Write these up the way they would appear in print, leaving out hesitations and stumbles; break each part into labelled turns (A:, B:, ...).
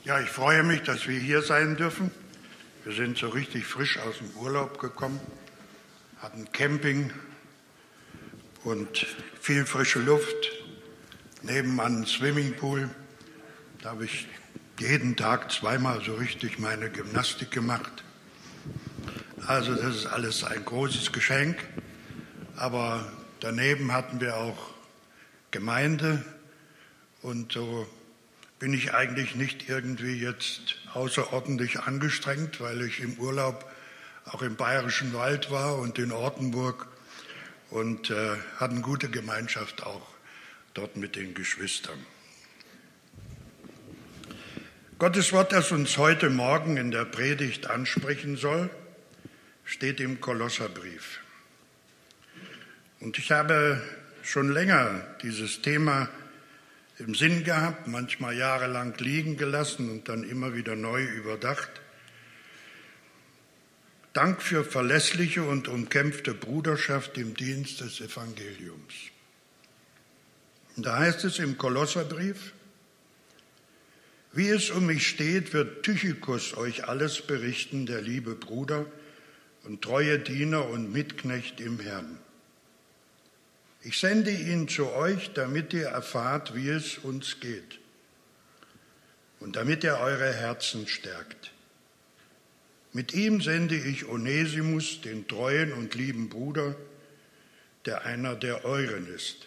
A: Ja, ich freue mich, dass wir hier sein dürfen. Wir sind so richtig frisch aus dem Urlaub gekommen, hatten Camping und viel frische Luft, nebenan einen Swimmingpool. Da habe ich jeden Tag zweimal so richtig meine Gymnastik gemacht. Also das ist alles ein großes Geschenk. Aber daneben hatten wir auch Gemeinde und so bin ich eigentlich nicht irgendwie jetzt außerordentlich angestrengt, weil ich im Urlaub auch im Bayerischen Wald war und in Ortenburg und hatte eine gute Gemeinschaft auch dort mit den Geschwistern. Gottes Wort, das uns heute Morgen in der Predigt ansprechen soll, steht im Kolosserbrief. Und ich habe schon länger dieses Thema im Sinn gehabt, manchmal jahrelang liegen gelassen und dann immer wieder neu überdacht. Dank für verlässliche und umkämpfte Bruderschaft im Dienst des Evangeliums. Und da heißt es im Kolosserbrief: Wie es um mich steht, wird Tychicus euch alles berichten, der liebe Bruder und treue Diener und Mitknecht im Herrn. Ich sende ihn zu euch, damit ihr erfahrt, wie es uns geht und damit er eure Herzen stärkt. Mit ihm sende ich Onesimus, den treuen und lieben Bruder, der einer der euren ist.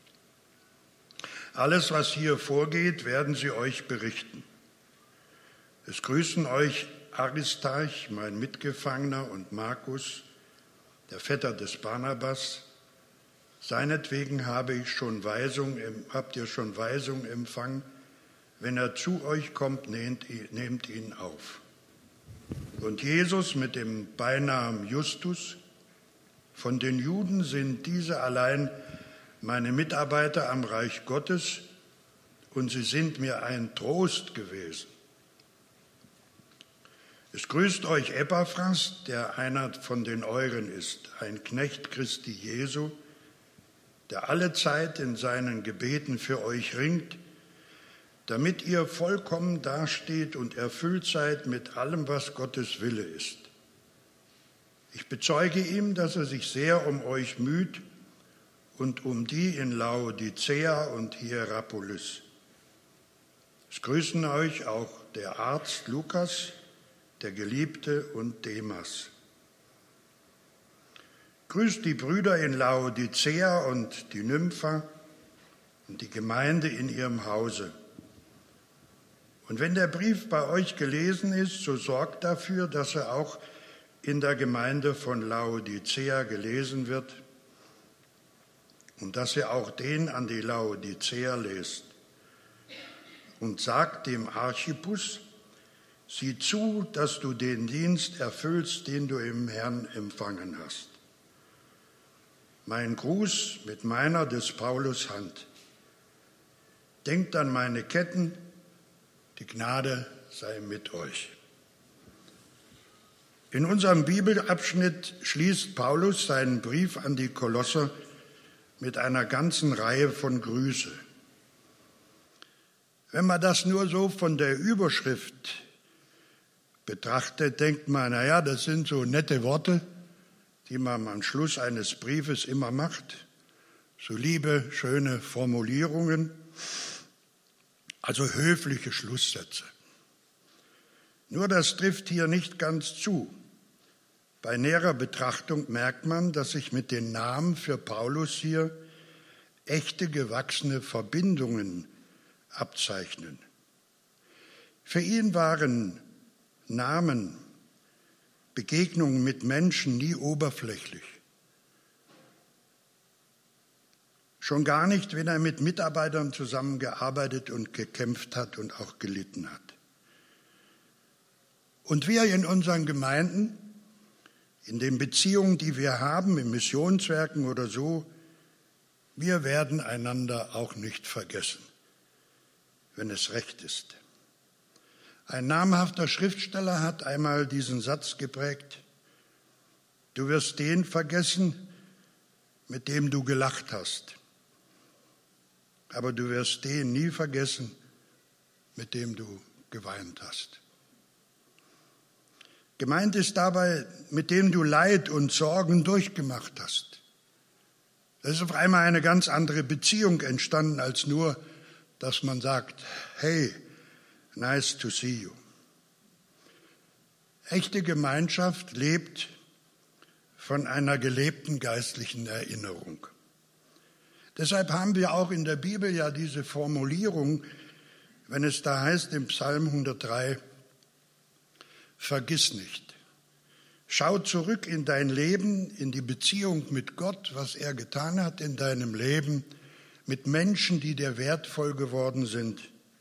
A: Alles, was hier vorgeht, werden sie euch berichten. Es grüßen euch Aristarch, mein Mitgefangener, und Markus, der Vetter des Barnabas. Seinetwegen habt ihr schon Weisung empfangen. Wenn er zu euch kommt, nehmt ihn auf. Und Jesus mit dem Beinamen Justus. Von den Juden sind diese allein meine Mitarbeiter am Reich Gottes, und sie sind mir ein Trost gewesen. Es grüßt euch Epaphras, der einer von den euren ist, ein Knecht Christi Jesu, der alle Zeit in seinen Gebeten für euch ringt, damit ihr vollkommen dasteht und erfüllt seid mit allem, was Gottes Wille ist. Ich bezeuge ihm, dass er sich sehr um euch müht und um die in Laodicea und Hierapolis. Es grüßen euch auch der Arzt Lukas, der Geliebte und Demas. Grüßt die Brüder in Laodicea und die Nympha und die Gemeinde in ihrem Hause. Und wenn der Brief bei euch gelesen ist, so sorgt dafür, dass er auch in der Gemeinde von Laodicea gelesen wird und dass ihr auch den an die Laodicea lest. Und sagt dem Archippus: Sieh zu, dass du den Dienst erfüllst, den du im Herrn empfangen hast. Mein Gruß mit meiner des Paulus Hand. Denkt an meine Ketten, die Gnade sei mit euch. In unserem Bibelabschnitt schließt Paulus seinen Brief an die Kolosser mit einer ganzen Reihe von Grüße. Wenn man das nur so von der Überschrift betrachtet, denkt man, naja, das sind so nette Worte, die man am Schluss eines Briefes immer macht. So liebe, schöne Formulierungen, also höfliche Schlusssätze. Nur das trifft hier nicht ganz zu. Bei näherer Betrachtung merkt man, dass sich mit den Namen für Paulus hier echte gewachsene Verbindungen abzeichnen. Für ihn waren Namen, Begegnungen mit Menschen nie oberflächlich. Schon gar nicht, wenn er mit Mitarbeitern zusammengearbeitet und gekämpft hat und auch gelitten hat. Und wir in unseren Gemeinden, in den Beziehungen, die wir haben, in Missionswerken oder so, wir werden einander auch nicht vergessen, wenn es recht ist. Ein namhafter Schriftsteller hat einmal diesen Satz geprägt: Du wirst den vergessen, mit dem du gelacht hast, aber du wirst den nie vergessen, mit dem du geweint hast. Gemeint ist dabei, mit dem du Leid und Sorgen durchgemacht hast. Es ist auf einmal eine ganz andere Beziehung entstanden, als nur, dass man sagt, hey, nice to see you. Echte Gemeinschaft lebt von einer gelebten geistlichen Erinnerung. Deshalb haben wir auch in der Bibel ja diese Formulierung, wenn es da heißt im Psalm 103, vergiss nicht. Schau zurück in dein Leben, in die Beziehung mit Gott, was er getan hat in deinem Leben, mit Menschen, die dir wertvoll geworden sind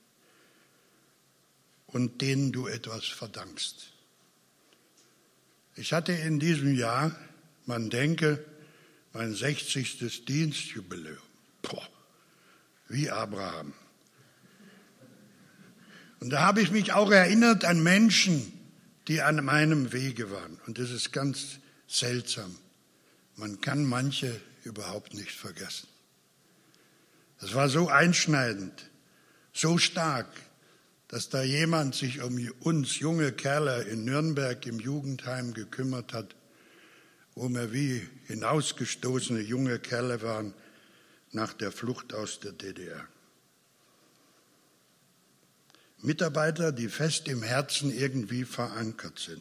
A: und denen du etwas verdankst. Ich hatte in diesem Jahr, man denke, mein 60. Dienstjubiläum. Wie Abraham. Und da habe ich mich auch erinnert an Menschen, die an meinem Wege waren. Und das ist ganz seltsam. Man kann manche überhaupt nicht vergessen. Das war so einschneidend, so stark, dass da jemand sich um uns junge Kerle in Nürnberg im Jugendheim gekümmert hat, wo wir wie hinausgestoßene junge Kerle waren nach der Flucht aus der DDR. Mitarbeiter, die fest im Herzen irgendwie verankert sind.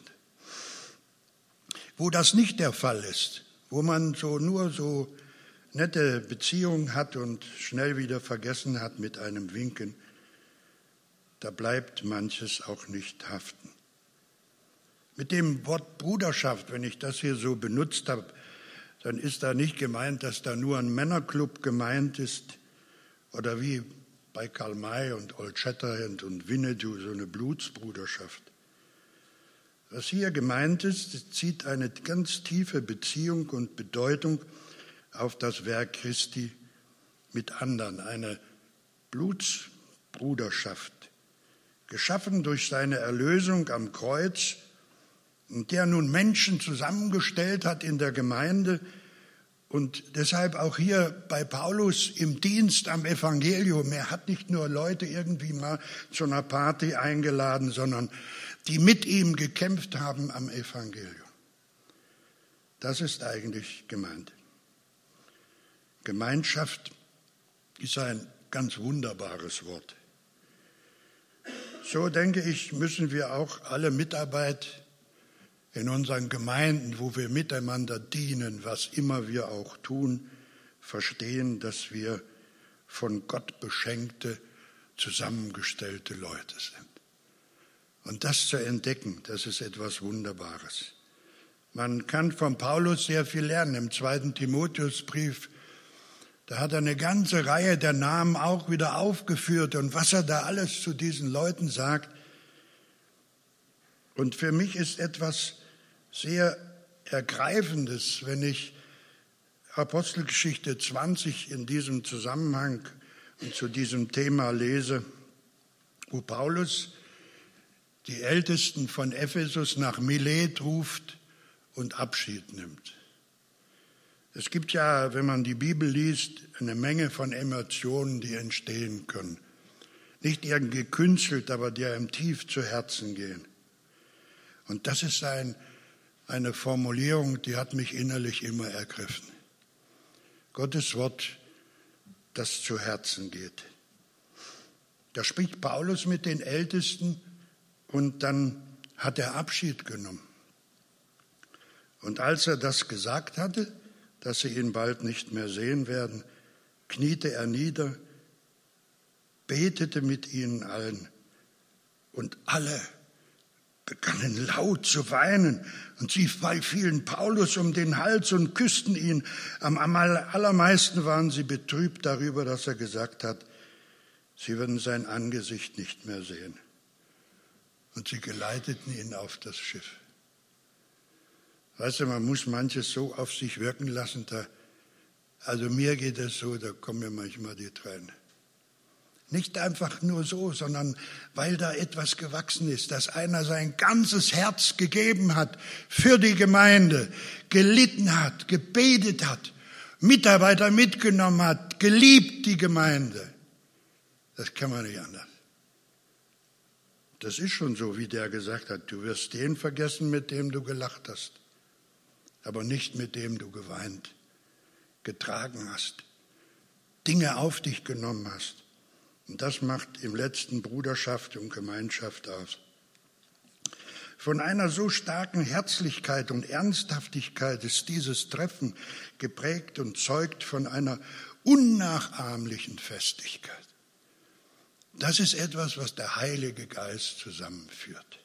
A: Wo das nicht der Fall ist, wo man nur so nette Beziehungen hat und schnell wieder vergessen hat mit einem Winken, da bleibt manches auch nicht haften. Mit dem Wort Bruderschaft, wenn ich das hier so benutzt habe, dann ist da nicht gemeint, dass da nur ein Männerclub gemeint ist oder wie bei Karl May und Old Shatterhand und Winnetou so eine Blutsbruderschaft. Was hier gemeint ist, zieht eine ganz tiefe Beziehung und Bedeutung auf das Werk Christi mit anderen, eine Blutsbruderschaft, geschaffen durch seine Erlösung am Kreuz, und der nun Menschen zusammengestellt hat in der Gemeinde und deshalb auch hier bei Paulus im Dienst am Evangelium. Er hat nicht nur Leute irgendwie mal zu einer Party eingeladen, sondern die mit ihm gekämpft haben am Evangelium. Das ist eigentlich gemeint. Gemeinschaft ist ein ganz wunderbares Wort. So denke ich, müssen wir auch alle Mitarbeit in unseren Gemeinden, wo wir miteinander dienen, was immer wir auch tun, verstehen, dass wir von Gott beschenkte, zusammengestellte Leute sind. Und das zu entdecken, das ist etwas Wunderbares. Man kann von Paulus sehr viel lernen. Im 2. Timotheusbrief, da hat er eine ganze Reihe der Namen auch wieder aufgeführt und was er da alles zu diesen Leuten sagt. Und für mich ist etwas sehr Ergreifendes, wenn ich Apostelgeschichte 20 in diesem Zusammenhang und zu diesem Thema lese, wo Paulus die Ältesten von Ephesus nach Milet ruft und Abschied nimmt. Es gibt ja, wenn man die Bibel liest, eine Menge von Emotionen, die entstehen können. Nicht irgendwie gekünstelt, aber die einem tief zu Herzen gehen. Und das ist eine Formulierung, die hat mich innerlich immer ergriffen. Gottes Wort, das zu Herzen geht. Da spricht Paulus mit den Ältesten und dann hat er Abschied genommen. Und als er das gesagt hatte, dass sie ihn bald nicht mehr sehen werden, kniete er nieder, betete mit ihnen allen und alle begannen laut zu weinen und sie fielen Paulus um den Hals und küssten ihn. Am allermeisten waren sie betrübt darüber, dass er gesagt hat, sie würden sein Angesicht nicht mehr sehen. Und sie geleiteten ihn auf das Schiff. Weißt du, man muss manches so auf sich wirken lassen, also mir geht es so, da kommen mir manchmal die Tränen. Nicht einfach nur so, sondern weil da etwas gewachsen ist, dass einer sein ganzes Herz gegeben hat für die Gemeinde, gelitten hat, gebetet hat, Mitarbeiter mitgenommen hat, geliebt die Gemeinde. Das kann man nicht anders. Das ist schon so, wie der gesagt hat, du wirst den vergessen, mit dem du gelacht hast, aber nicht mit dem du geweint, getragen hast, Dinge auf dich genommen hast. Und das macht im letzten Bruderschaft und Gemeinschaft aus. Von einer so starken Herzlichkeit und Ernsthaftigkeit ist dieses Treffen geprägt und zeugt von einer unnachahmlichen Festigkeit. Das ist etwas, was der Heilige Geist zusammenführt.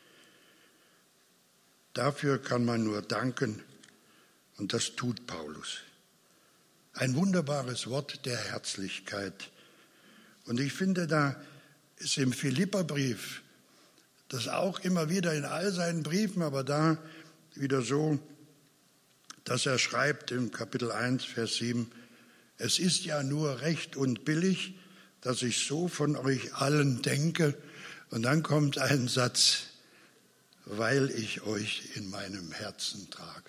A: Dafür kann man nur danken, und das tut Paulus. Ein wunderbares Wort der Herzlichkeit. Und ich finde, da ist im Philipperbrief, das auch immer wieder in all seinen Briefen, aber da wieder so, dass er schreibt im Kapitel 1, Vers 7, es ist ja nur recht und billig, dass ich so von euch allen denke. Und dann kommt ein Satz, weil ich euch in meinem Herzen trage.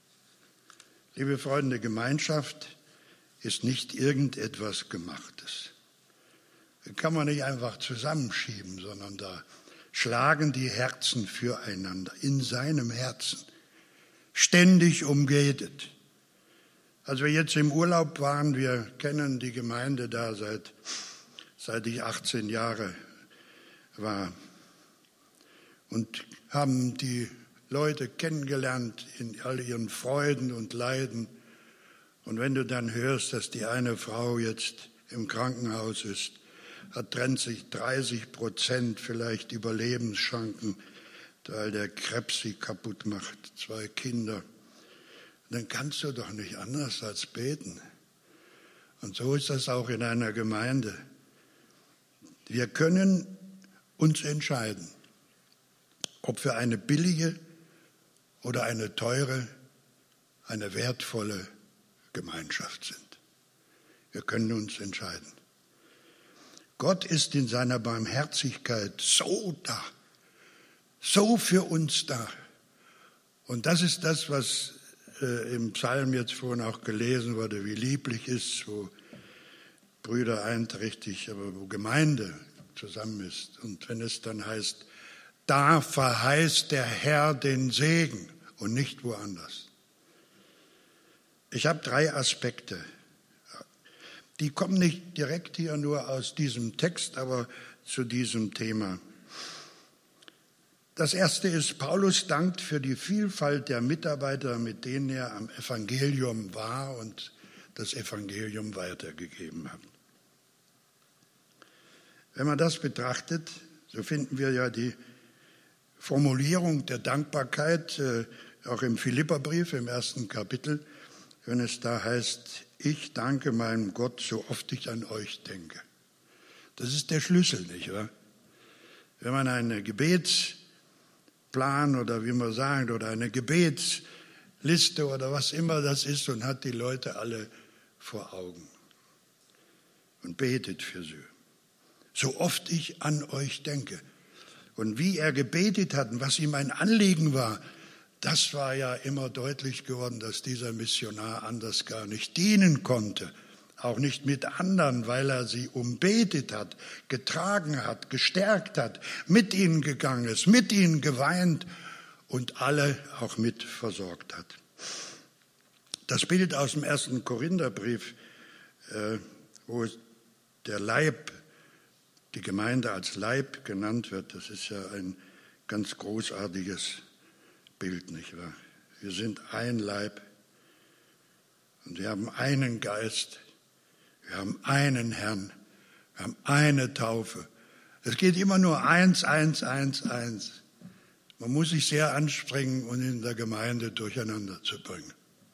A: Liebe Freunde, Gemeinschaft ist nicht irgendetwas Gemachtes. Das kann man nicht einfach zusammenschieben, sondern da schlagen die Herzen füreinander, in seinem Herzen, ständig umgebetet. Als wir jetzt im Urlaub waren, wir kennen die Gemeinde da seit ich 18 Jahre war und haben die Leute kennengelernt in all ihren Freuden und Leiden. Und wenn du dann hörst, dass die eine Frau jetzt im Krankenhaus ist, trennt sich 30% vielleicht Überlebenschancen, weil der Krebs sie kaputt macht, 2 Kinder. Dann kannst du doch nicht anders als beten. Und so ist das auch in einer Gemeinde. Wir können uns entscheiden, ob wir eine billige oder eine teure, eine wertvolle Gemeinschaft sind. Wir können uns entscheiden. Gott ist in seiner Barmherzigkeit so da, so für uns da. Und das ist das, was im Psalm jetzt vorhin auch gelesen wurde, wie lieblich ist, wo Brüder einträchtig, aber wo Gemeinde zusammen ist. Und wenn es dann heißt, da verheißt der Herr den Segen und nicht woanders. Ich habe 3 Aspekte. Die kommen nicht direkt hier nur aus diesem Text, aber zu diesem Thema. Das erste ist, Paulus dankt für die Vielfalt der Mitarbeiter, mit denen er am Evangelium war und das Evangelium weitergegeben hat. Wenn man das betrachtet, so finden wir ja die Formulierung der Dankbarkeit auch im Philipperbrief im 1. Kapitel, wenn es da heißt, ich danke meinem Gott, so oft ich an euch denke. Das ist der Schlüssel, nicht wahr? Wenn man einen Gebetsplan oder wie man sagt, oder eine Gebetsliste oder was immer das ist und hat die Leute alle vor Augen und betet für sie. So oft ich an euch denke. Und wie er gebetet hat und was ihm ein Anliegen war, das war ja immer deutlich geworden, dass dieser Missionar anders gar nicht dienen konnte. Auch nicht mit anderen, weil er sie umbetet hat, getragen hat, gestärkt hat, mit ihnen gegangen ist, mit ihnen geweint und alle auch mit versorgt hat. Das Bild aus dem 1. Korintherbrief, wo der Leib, die Gemeinde als Leib genannt wird, das ist ja ein ganz großartiges Bild, nicht wahr? Wir sind ein Leib und wir haben einen Geist, wir haben einen Herrn, wir haben eine Taufe. Es geht immer nur 1, 1, 1, 1. Man muss sich sehr anstrengen, um in der Gemeinde durcheinander zu bringen.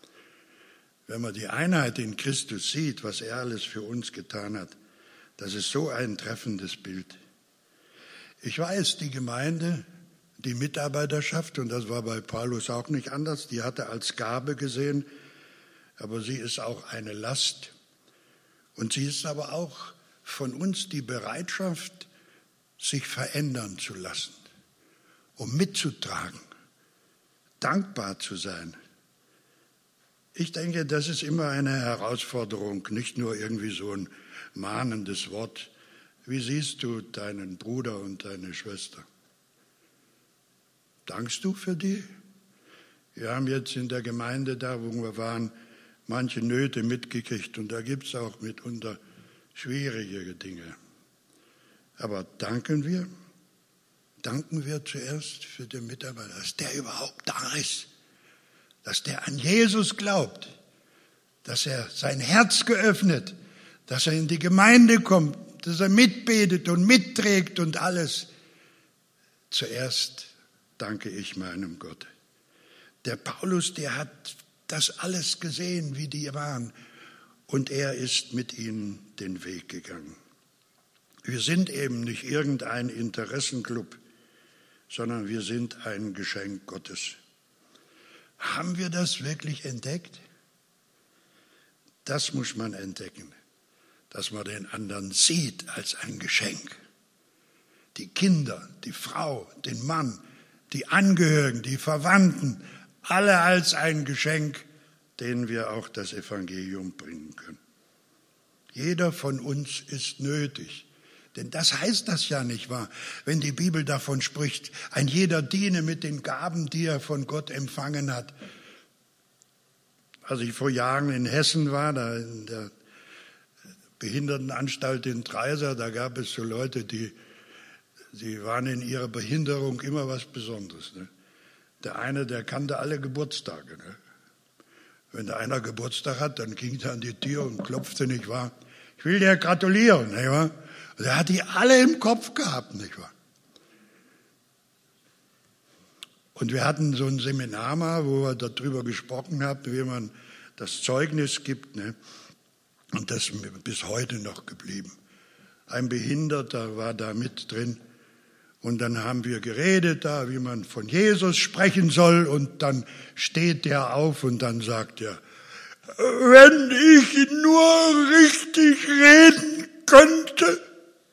A: Wenn man die Einheit in Christus sieht, was er alles für uns getan hat, das ist so ein treffendes Bild. Ich weiß, die Gemeinde, die Mitarbeiterschaft, und das war bei Paulus auch nicht anders, die hat er als Gabe gesehen, aber sie ist auch eine Last. Und sie ist aber auch von uns die Bereitschaft, sich verändern zu lassen, um mitzutragen, dankbar zu sein. Ich denke, das ist immer eine Herausforderung, nicht nur irgendwie so ein mahnendes Wort, Wie siehst du deinen Bruder und deine Schwester? Dankst du für die? Wir haben jetzt in der Gemeinde, da wo wir waren, manche Nöte mitgekriegt und da gibt es auch mitunter schwierige Dinge. Aber danken wir? Danken wir zuerst für den Mitarbeiter, dass der überhaupt da ist, dass der an Jesus glaubt, dass er sein Herz geöffnet, dass er in die Gemeinde kommt, dass er mitbetet und mitträgt und alles. Zuerst danke ich meinem Gott. Der Paulus, der hat das alles gesehen, wie die waren, und er ist mit ihnen den Weg gegangen. Wir sind eben nicht irgendein Interessenclub, sondern wir sind ein Geschenk Gottes. Haben wir das wirklich entdeckt? Das muss man entdecken, dass man den anderen sieht als ein Geschenk. Die Kinder, die Frau, den Mann, die Angehörigen, die Verwandten, alle als ein Geschenk, denen wir auch das Evangelium bringen können. Jeder von uns ist nötig. Denn das heißt das ja nicht wahr, wenn die Bibel davon spricht, ein jeder diene mit den Gaben, die er von Gott empfangen hat. Als ich vor Jahren in Hessen war, da in der Behindertenanstalt in Treysa, da gab es so Leute, die waren in ihrer Behinderung immer was Besonderes. Ne? Der eine, der kannte alle Geburtstage. Ne? Wenn da einer Geburtstag hat, dann ging er an die Tür und klopfte, nicht wahr? Ich will dir gratulieren, nicht wahr? Und er hat die alle im Kopf gehabt, nicht wahr? Und wir hatten so ein Seminar mal, wo wir darüber gesprochen haben, wie man das Zeugnis gibt, ne? Und das ist bis heute noch geblieben. Ein Behinderter war da mit drin. Und dann haben wir geredet da, wie man von Jesus sprechen soll. Und dann steht der auf und dann sagt er, wenn ich nur richtig reden könnte.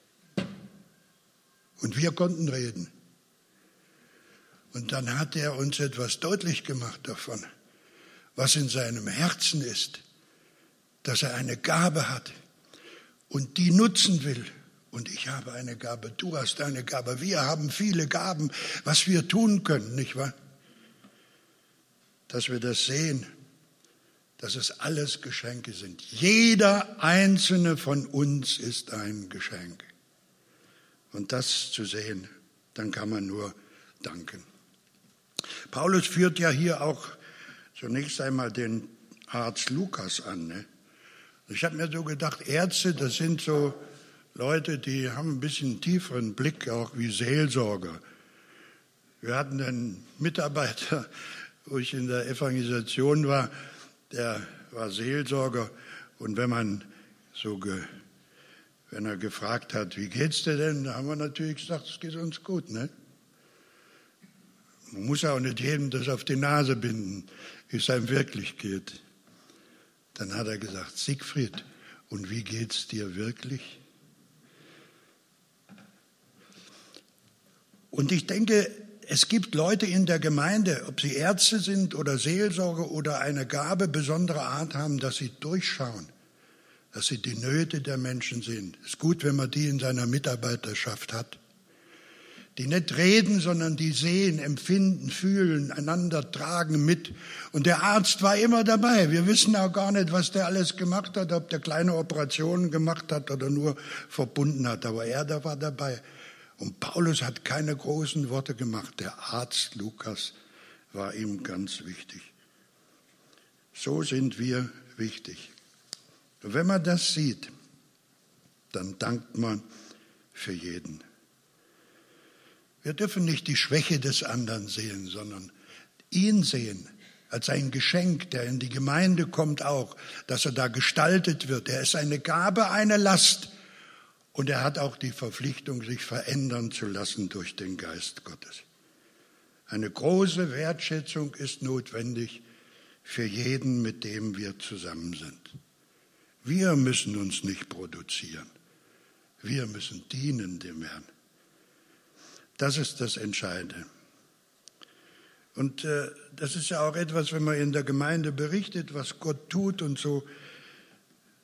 A: Und wir konnten reden. Und dann hat er uns etwas deutlich gemacht davon, was in seinem Herzen ist, dass er eine Gabe hat und die nutzen will. Und ich habe eine Gabe, du hast eine Gabe, wir haben viele Gaben, was wir tun können, nicht wahr? Dass wir das sehen, dass es alles Geschenke sind. Jeder einzelne von uns ist ein Geschenk. Und das zu sehen, dann kann man nur danken. Paulus führt ja hier auch zunächst einmal den Arzt Lukas an. Ne? Ich habe mir so gedacht, Ärzte, das sind so Leute, die haben ein bisschen tieferen Blick, auch wie Seelsorger. Wir hatten einen Mitarbeiter, wo ich in der Evangelisation war, der war Seelsorger. Und wenn er gefragt hat, wie geht's dir denn, da haben wir natürlich gesagt, es geht uns gut. Ne? Man muss auch nicht jedem das auf die Nase binden, wie es einem wirklich geht. Dann hat er gesagt, Siegfried, und wie geht's dir wirklich? Und ich denke, es gibt Leute in der Gemeinde, ob sie Ärzte sind oder Seelsorger oder eine Gabe besonderer Art haben, dass sie durchschauen, dass sie die Nöte der Menschen sehen. Es ist gut, wenn man die in seiner Mitarbeiterschaft hat. Die nicht reden, sondern die sehen, empfinden, fühlen, einander tragen mit. Und der Arzt war immer dabei. Wir wissen auch gar nicht, was der alles gemacht hat, ob der kleine Operationen gemacht hat oder nur verbunden hat. Aber der war dabei. Und Paulus hat keine großen Worte gemacht. Der Arzt Lukas war ihm ganz wichtig. So sind wir wichtig. Und wenn man das sieht, dann dankt man für jeden. Wir dürfen nicht die Schwäche des anderen sehen, sondern ihn sehen als ein Geschenk, der in die Gemeinde kommt auch, dass er da gestaltet wird. Er ist eine Gabe, eine Last. Und er hat auch die Verpflichtung, sich verändern zu lassen durch den Geist Gottes. Eine große Wertschätzung ist notwendig für jeden, mit dem wir zusammen sind. Wir müssen uns nicht produzieren. Wir müssen dienen dem Herrn. Das ist das Entscheidende. Und das ist ja auch etwas, wenn man in der Gemeinde berichtet, was Gott tut und so,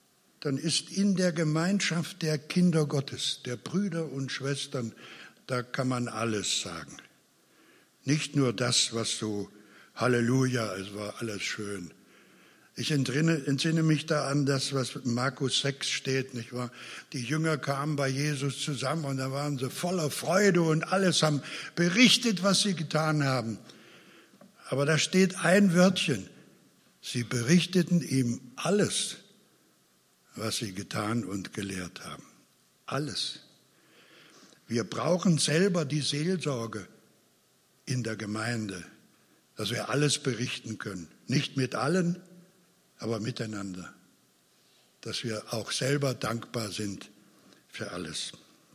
A: dann ist in der Gemeinschaft der Kinder Gottes, der Brüder und Schwestern, da kann man alles sagen. Nicht nur das, was so Halleluja, es war alles schön. Ich entsinne mich da an das, was in Markus 6 steht, nicht wahr? Die Jünger kamen bei Jesus zusammen und da waren sie voller Freude und alles haben berichtet, was sie getan haben. Aber da steht ein Wörtchen. Sie berichteten ihm alles, was sie getan und gelehrt haben. Alles. Wir brauchen selber die Seelsorge in der Gemeinde, dass wir alles berichten können. Nicht mit allen, aber miteinander. Dass wir auch selber dankbar sind für alles.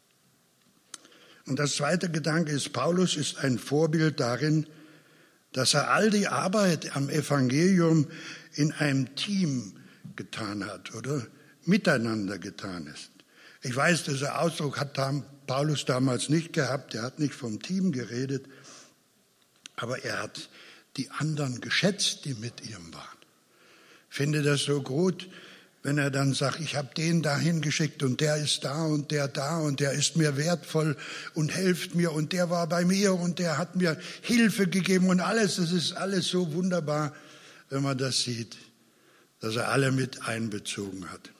A: Und das zweite Gedanke ist, Paulus ist ein Vorbild darin, dass er all die Arbeit am Evangelium in einem Team getan hat oder miteinander getan ist. Ich weiß, dieser Ausdruck hat Paulus damals nicht gehabt, er hat nicht vom Team geredet, aber er hat die anderen geschätzt, die mit ihm waren. Ich finde das so gut, wenn er dann sagt, ich habe den dahin geschickt und der ist da und der ist mir wertvoll und hilft mir und der war bei mir und der hat mir Hilfe gegeben und alles. Das ist alles so wunderbar, wenn man das sieht, dass er alle mit einbezogen hat.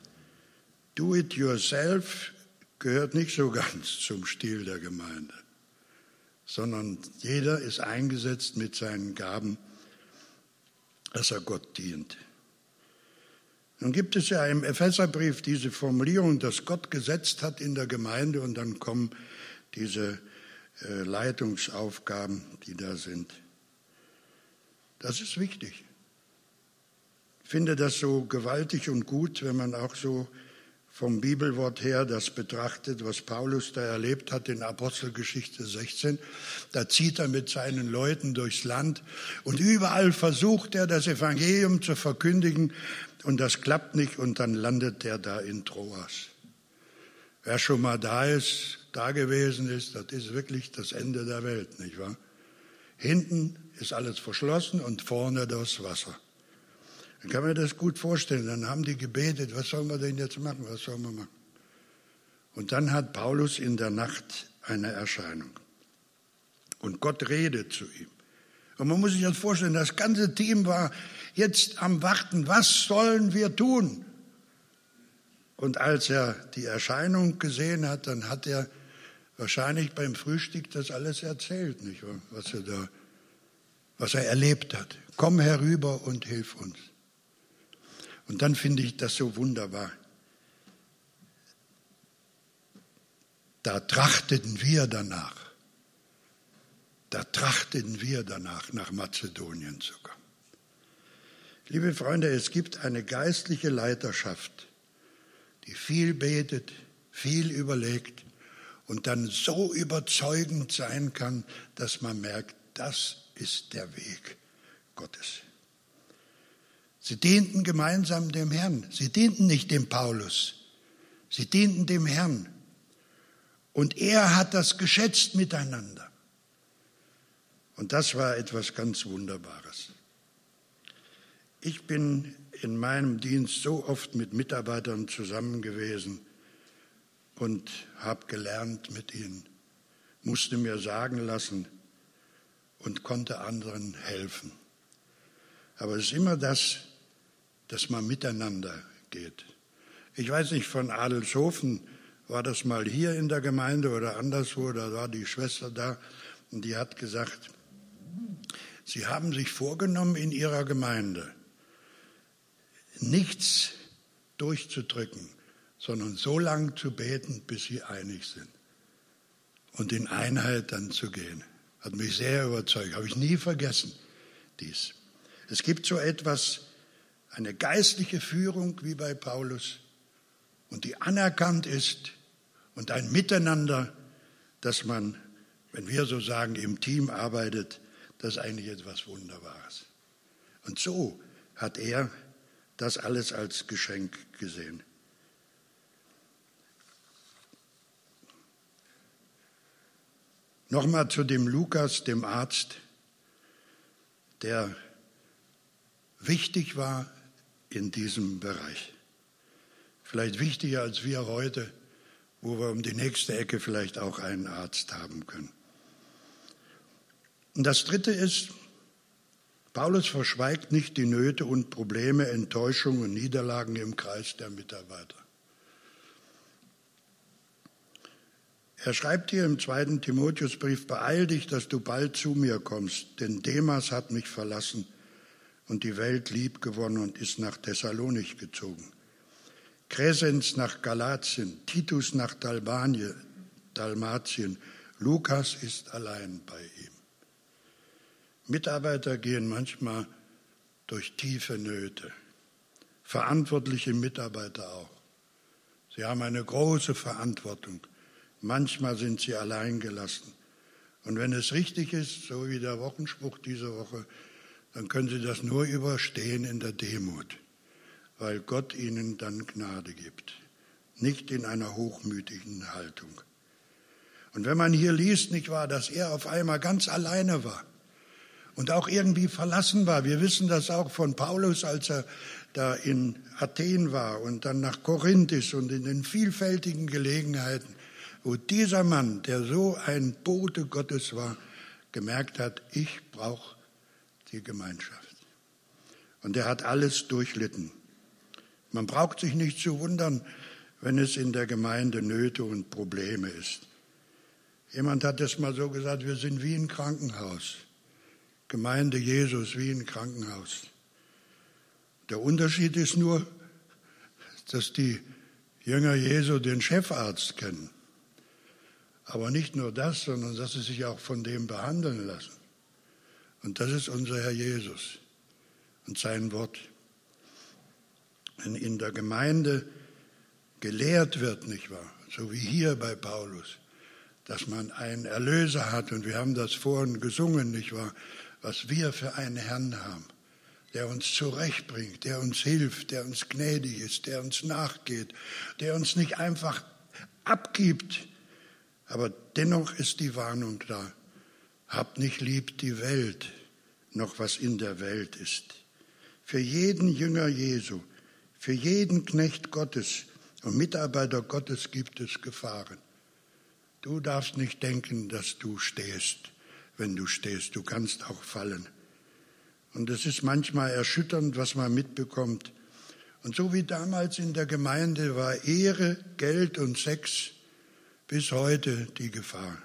A: Do it yourself gehört nicht so ganz zum Stil der Gemeinde, sondern jeder ist eingesetzt mit seinen Gaben, dass er Gott dient. Nun gibt es ja im Epheserbrief diese Formulierung, dass Gott gesetzt hat in der Gemeinde und dann kommen diese Leitungsaufgaben, die da sind. Das ist wichtig. Ich finde das so gewaltig und gut, wenn man auch so vom Bibelwort her das betrachtet, was Paulus da erlebt hat in Apostelgeschichte 16. Da zieht er mit seinen Leuten durchs Land und überall versucht er, das Evangelium zu verkündigen und das klappt nicht und dann landet er da in Troas. Wer schon mal da gewesen ist, das ist wirklich das Ende der Welt, nicht wahr? Hinten ist alles verschlossen und vorne das Wasser. Dann kann man das gut vorstellen. Dann haben die gebetet, was sollen wir denn jetzt machen, was sollen wir machen? Und dann hat Paulus in der Nacht eine Erscheinung. Und Gott redet zu ihm. Und man muss sich das vorstellen, das ganze Team war jetzt am Warten, was sollen wir tun? Und als er die Erscheinung gesehen hat, dann hat er wahrscheinlich beim Frühstück das alles erzählt, nicht wahr? Was er erlebt hat. Komm herüber und hilf uns. Und dann finde ich das so wunderbar. Da trachteten wir danach. Nach Mazedonien zu kommen. Liebe Freunde, es gibt eine geistliche Leiterschaft, die viel betet, viel überlegt und dann so überzeugend sein kann, dass man merkt, das ist der Weg Gottes. Sie dienten gemeinsam dem Herrn. Sie dienten nicht dem Paulus. Sie dienten dem Herrn. Und er hat das geschätzt miteinander. Und das war etwas ganz Wunderbares. Ich bin in meinem Dienst so oft mit Mitarbeitern zusammen gewesen und habe gelernt mit ihnen, musste mir sagen lassen und konnte anderen helfen. Aber es ist immer das, dass man miteinander geht. Ich weiß nicht, von Adelshofen war das mal hier in der Gemeinde oder anderswo, da war die Schwester da und die hat gesagt, sie haben sich vorgenommen in ihrer Gemeinde, nichts durchzudrücken, sondern so lange zu beten, bis sie einig sind und in Einheit dann zu gehen. Hat mich sehr überzeugt, habe ich nie vergessen, dies. Es gibt so etwas, eine geistliche Führung wie bei Paulus und die anerkannt ist und ein Miteinander, dass man, wenn wir so sagen, im Team arbeitet, das ist eigentlich etwas Wunderbares. Und so hat er das alles als Geschenk gesehen. Nochmal zu dem Lukas, dem Arzt, der wichtig war in diesem Bereich. vielleicht wichtiger als wir heute, wo wir um die nächste Ecke vielleicht auch einen Arzt haben können. Und das Dritte ist, Paulus verschweigt nicht die Nöte und Probleme, Enttäuschungen und Niederlagen im Kreis der Mitarbeiter. Er schreibt hier im 2. Timotheusbrief: Beeil dich, dass du bald zu mir kommst, denn Demas hat mich verlassen und die Welt liebgewonnen und ist nach Thessalonich gezogen. Crescens nach Galatien, Titus nach Dalmatien, Lukas ist allein bei ihm. Mitarbeiter gehen manchmal durch tiefe Nöte, verantwortliche Mitarbeiter auch. Sie haben eine große Verantwortung. Manchmal sind sie allein gelassen. Und wenn es richtig ist, so wie der Wochenspruch diese Woche, dann können sie das nur überstehen in der Demut, weil Gott ihnen dann Gnade gibt, nicht in einer hochmütigen Haltung. Und wenn man hier liest, nicht wahr, dass er auf einmal ganz alleine war und auch irgendwie verlassen war. Wir wissen das auch von Paulus, als er da in Athen war und dann nach Korinth ist und in den vielfältigen Gelegenheiten, wo dieser Mann, der so ein Bote Gottes war, gemerkt hat, ich brauche die Gemeinschaft. Und er hat alles durchlitten. Man braucht sich nicht zu wundern, wenn es in der Gemeinde Nöte und Probleme ist. Jemand hat es mal so gesagt, wir sind wie ein Krankenhaus. Gemeinde Jesus wie ein Krankenhaus. Der Unterschied ist nur, dass die Jünger Jesu den Chefarzt kennen. Aber nicht nur das, sondern dass sie sich auch von dem behandeln lassen. Und das ist unser Herr Jesus und sein Wort. Wenn in der Gemeinde gelehrt wird, nicht wahr, so wie hier bei Paulus, dass man einen Erlöser hat, und wir haben das vorhin gesungen, nicht wahr, was wir für einen Herrn haben, der uns zurechtbringt, der uns hilft, der uns gnädig ist, der uns nachgeht, der uns nicht einfach abgibt. Aber dennoch ist die Warnung da. Habt nicht lieb die Welt, noch was in der Welt ist. Für jeden Jünger Jesu, für jeden Knecht Gottes und Mitarbeiter Gottes gibt es Gefahren. Du darfst nicht denken, dass du stehst, wenn du stehst. Du kannst auch fallen. Und es ist manchmal erschütternd, was man mitbekommt. Und so wie damals in der Gemeinde war Ehre, Geld und Sex bis heute die Gefahr.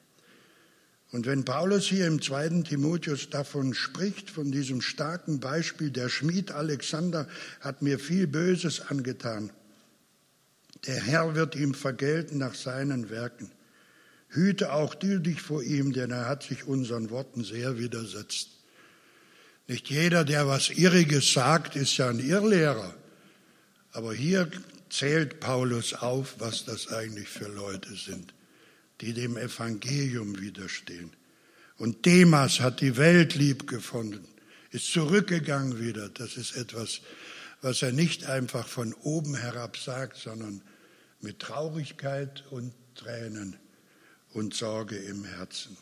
A: Und wenn Paulus hier im 2. Timotheus davon spricht, von diesem starken Beispiel, der Schmied Alexander hat mir viel Böses angetan. Der Herr wird ihm vergelten nach seinen Werken. Hüte auch du dich vor ihm, denn er hat sich unseren Worten sehr widersetzt. Nicht jeder, der was Irriges sagt, ist ja ein Irrlehrer. Aber hier zählt Paulus auf, was das eigentlich für Leute sind, die dem Evangelium widerstehen. Und Demas hat die Welt lieb gefunden, ist zurückgegangen wieder. Das ist etwas, was er nicht einfach von oben herab sagt, sondern mit Traurigkeit und Tränen und Sorge im Herzen.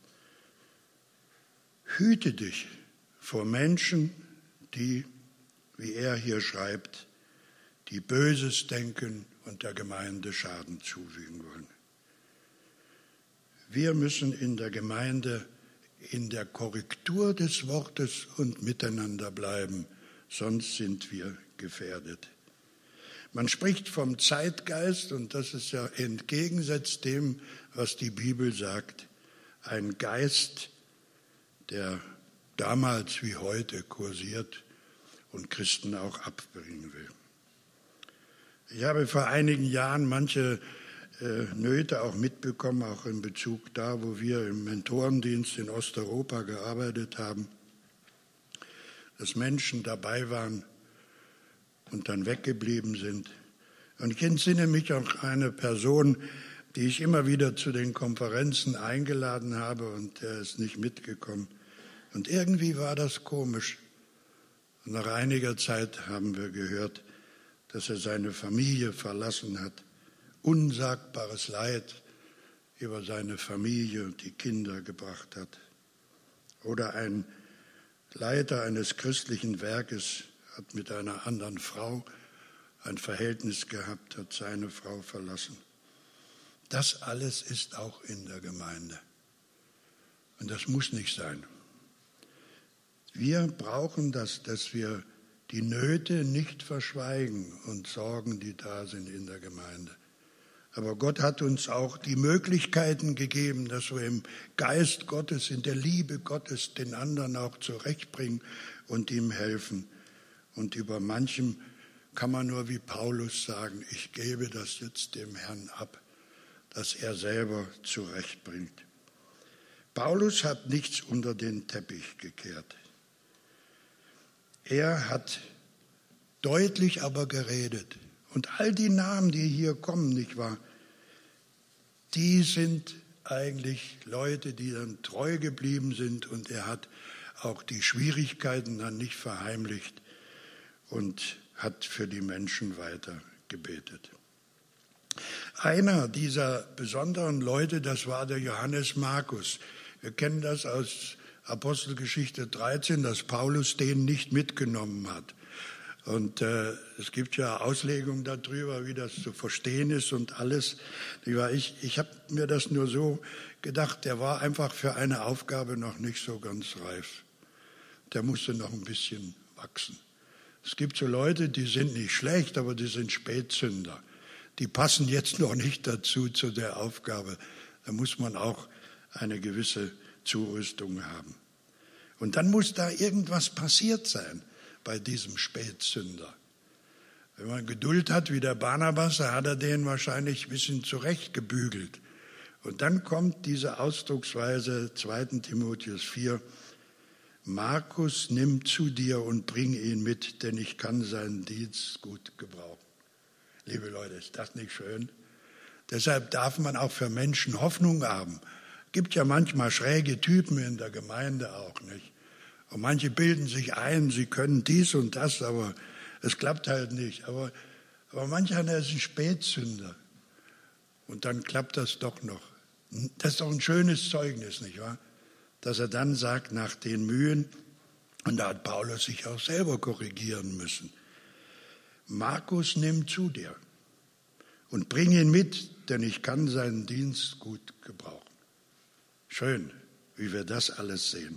A: Hüte dich vor Menschen, die, wie er hier schreibt, die Böses denken und der Gemeinde Schaden zufügen wollen. Wir müssen in der Gemeinde in der Korrektur des Wortes und miteinander bleiben, sonst sind wir gefährdet. Man spricht vom Zeitgeist, und das ist ja entgegensetzt dem, was die Bibel sagt. Ein Geist, der damals wie heute kursiert und Christen auch abbringen will. Ich habe vor einigen Jahren manche Nöte auch mitbekommen, auch in Bezug da, wo wir im Mentorendienst in Osteuropa gearbeitet haben, dass Menschen dabei waren und dann weggeblieben sind. Und ich entsinne mich auch an eine Person, die ich immer wieder zu den Konferenzen eingeladen habe, und der ist nicht mitgekommen. Und irgendwie war das komisch. Und nach einiger Zeit haben wir gehört, dass er seine Familie verlassen hat. Unsagbares Leid über seine Familie und die Kinder gebracht hat. Oder ein Leiter eines christlichen Werkes hat mit einer anderen Frau ein Verhältnis gehabt, hat seine Frau verlassen. Das alles ist auch in der Gemeinde. Und das muss nicht sein. Wir brauchen das, dass wir die Nöte nicht verschweigen und Sorgen, die da sind in der Gemeinde. Aber Gott hat uns auch die Möglichkeiten gegeben, dass wir im Geist Gottes, in der Liebe Gottes den anderen auch zurechtbringen und ihm helfen. Und über manchem kann man nur wie Paulus sagen, ich gebe das jetzt dem Herrn ab, dass er selber zurechtbringt. Paulus hat nichts unter den Teppich gekehrt. Er hat deutlich aber geredet. Und all die Namen, die hier kommen, nicht wahr, die sind eigentlich Leute, die dann treu geblieben sind. Und er hat auch die Schwierigkeiten dann nicht verheimlicht und hat für die Menschen weiter gebetet. Einer dieser besonderen Leute, das war der Johannes Markus. Wir kennen das aus Apostelgeschichte 13, dass Paulus den nicht mitgenommen hat. Und es gibt ja Auslegungen darüber, wie das zu verstehen ist und alles. Ich habe mir das nur so gedacht, der war einfach für eine Aufgabe noch nicht so ganz reif. Der musste noch ein bisschen wachsen. Es gibt so Leute, die sind nicht schlecht, aber die sind Spätzünder. Die passen jetzt noch nicht dazu, zu der Aufgabe. Da muss man auch eine gewisse Zurüstung haben. Und dann muss da irgendwas passiert sein bei diesem Spätzünder. Wenn man Geduld hat wie der Barnabas, da hat er den wahrscheinlich ein bisschen zurechtgebügelt. Und dann kommt diese Ausdrucksweise 2. Timotheus 4, Markus, nimm zu dir und bring ihn mit, denn ich kann seinen Dienst gut gebrauchen. Liebe Leute, ist das nicht schön? Deshalb darf man auch für Menschen Hoffnung haben. Gibt ja manchmal schräge Typen in der Gemeinde auch, nicht? Und manche bilden sich ein, sie können dies und das, aber es klappt halt nicht. Aber manch einer ist ein Spätsünder. Und dann klappt das doch noch. Das ist doch ein schönes Zeugnis, nicht wahr? Dass er dann sagt, nach den Mühen, und da hat Paulus sich auch selber korrigieren müssen, Markus, nimm zu dir und bring ihn mit, denn ich kann seinen Dienst gut gebrauchen. Schön, wie wir das alles sehen.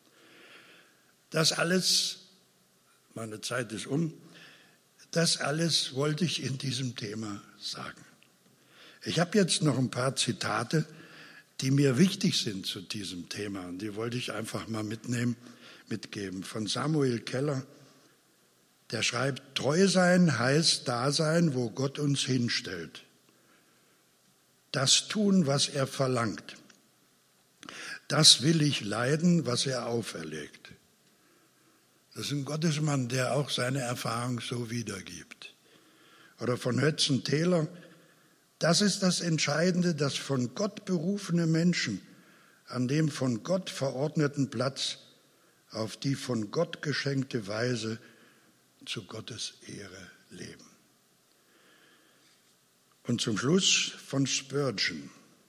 A: Das alles, meine Zeit ist um, das alles wollte ich in diesem Thema sagen. Ich habe jetzt noch ein paar Zitate, die mir wichtig sind zu diesem Thema. Und die wollte ich einfach mal mitgeben. Von Samuel Keller, der schreibt, treu sein heißt da sein, wo Gott uns hinstellt. Das tun, was er verlangt. Das will ich leiden, was er auferlegt. Das ist ein Gottesmann, der auch seine Erfahrung so wiedergibt. Oder von Hudson Taylor, das ist das Entscheidende, dass von Gott berufene Menschen an dem von Gott verordneten Platz auf die von Gott geschenkte Weise zu Gottes Ehre leben. Und zum Schluss von Spurgeon.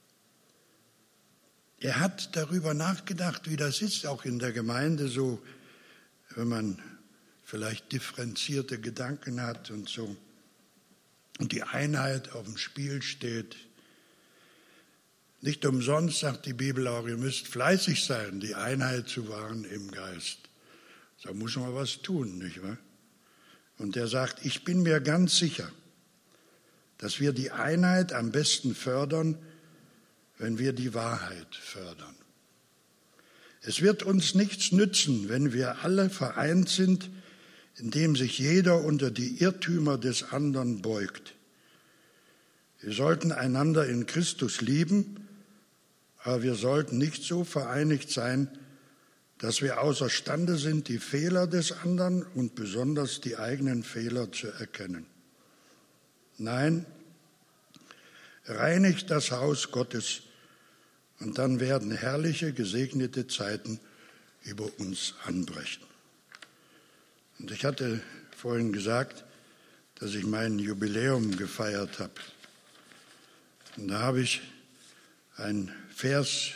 A: Er hat darüber nachgedacht, wie das ist, auch in der Gemeinde so, wenn man vielleicht differenzierte Gedanken hat und so und die Einheit auf dem Spiel steht. Nicht umsonst sagt die Bibel auch, ihr müsst fleißig sein, die Einheit zu wahren im Geist. Da muss man was tun, nicht wahr? Und er sagt, ich bin mir ganz sicher, dass wir die Einheit am besten fördern, wenn wir die Wahrheit fördern. Es wird uns nichts nützen, wenn wir alle vereint sind, indem sich jeder unter die Irrtümer des anderen beugt. Wir sollten einander in Christus lieben, aber wir sollten nicht so vereinigt sein, dass wir außerstande sind, die Fehler des anderen und besonders die eigenen Fehler zu erkennen. Nein, reinigt das Haus Gottes, und dann werden herrliche, gesegnete Zeiten über uns anbrechen. Und ich hatte vorhin gesagt, dass ich mein Jubiläum gefeiert habe. Und da habe ich einen Vers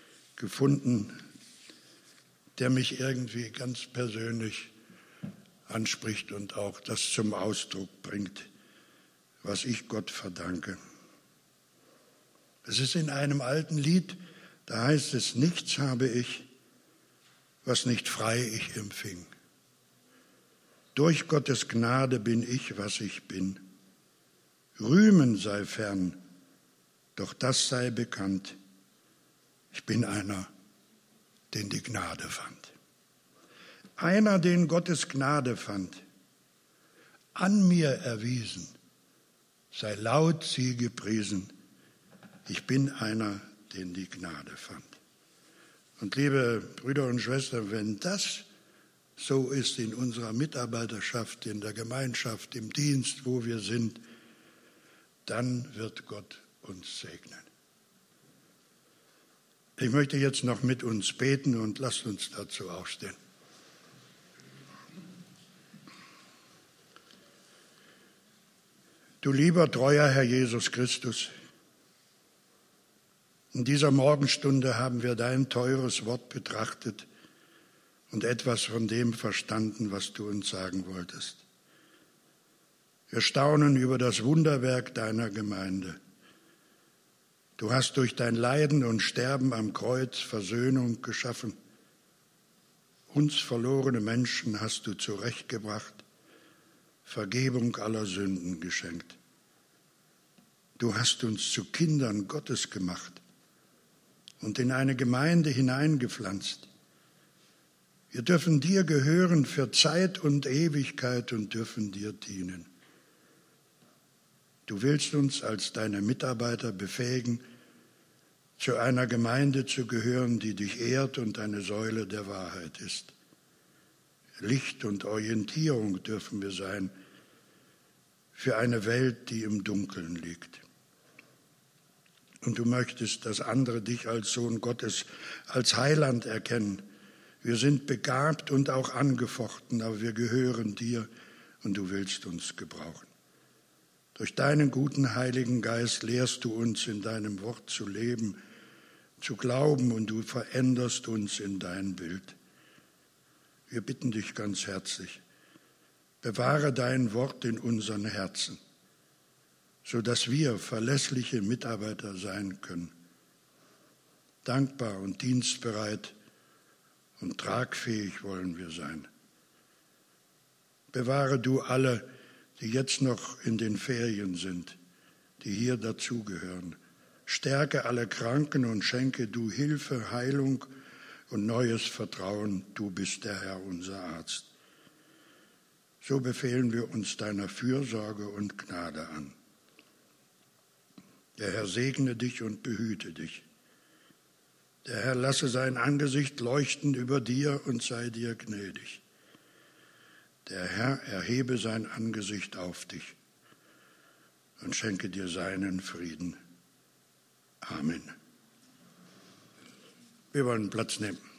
A: gefunden, der mich irgendwie ganz persönlich anspricht und auch das zum Ausdruck bringt, was ich Gott verdanke. Es ist in einem alten Lied, da heißt es, nichts habe ich, was nicht frei ich empfing. Durch Gottes Gnade bin ich, was ich bin. Rühmen sei fern, doch das sei bekannt. Ich bin einer, den die Gnade fand. Einer, den Gottes Gnade fand, an mir erwiesen, sei laut sie gepriesen. Ich bin einer, den die Gnade fand. Und liebe Brüder und Schwestern, wenn das so ist in unserer Mitarbeiterschaft, in der Gemeinschaft, im Dienst, wo wir sind, dann wird Gott uns segnen. Ich möchte jetzt noch mit uns beten und lasst uns dazu aufstehen. Du lieber, treuer Herr Jesus Christus, in dieser Morgenstunde haben wir dein teures Wort betrachtet und etwas von dem verstanden, was du uns sagen wolltest. Wir staunen über das Wunderwerk deiner Gemeinde. Du hast durch dein Leiden und Sterben am Kreuz Versöhnung geschaffen. Uns verlorene Menschen hast du zurechtgebracht, Vergebung aller Sünden geschenkt. Du hast uns zu Kindern Gottes gemacht und in eine Gemeinde hineingepflanzt. Wir dürfen dir gehören für Zeit und Ewigkeit und dürfen dir dienen. Du willst uns als deine Mitarbeiter befähigen, zu einer Gemeinde zu gehören, die dich ehrt und eine Säule der Wahrheit ist. Licht und Orientierung dürfen wir sein für eine Welt, die im Dunkeln liegt. Und du möchtest, dass andere dich als Sohn Gottes, als Heiland erkennen. Wir sind begabt und auch angefochten, aber wir gehören dir und du willst uns gebrauchen. Durch deinen guten Heiligen Geist lehrst du uns, in deinem Wort zu leben, zu glauben und du veränderst uns in dein Bild. Wir bitten dich ganz herzlich, bewahre dein Wort in unseren Herzen, sodass wir verlässliche Mitarbeiter sein können. Dankbar und dienstbereit und tragfähig wollen wir sein. Bewahre du alle, die jetzt noch in den Ferien sind, die hier dazugehören. Stärke alle Kranken und schenke du Hilfe, Heilung und neues Vertrauen. Du bist der Herr, unser Arzt. So befehlen wir uns deiner Fürsorge und Gnade an. Der Herr segne dich und behüte dich. Der Herr lasse sein Angesicht leuchten über dir und sei dir gnädig. Der Herr erhebe sein Angesicht auf dich und schenke dir seinen Frieden. Amen. Wir wollen Platz nehmen.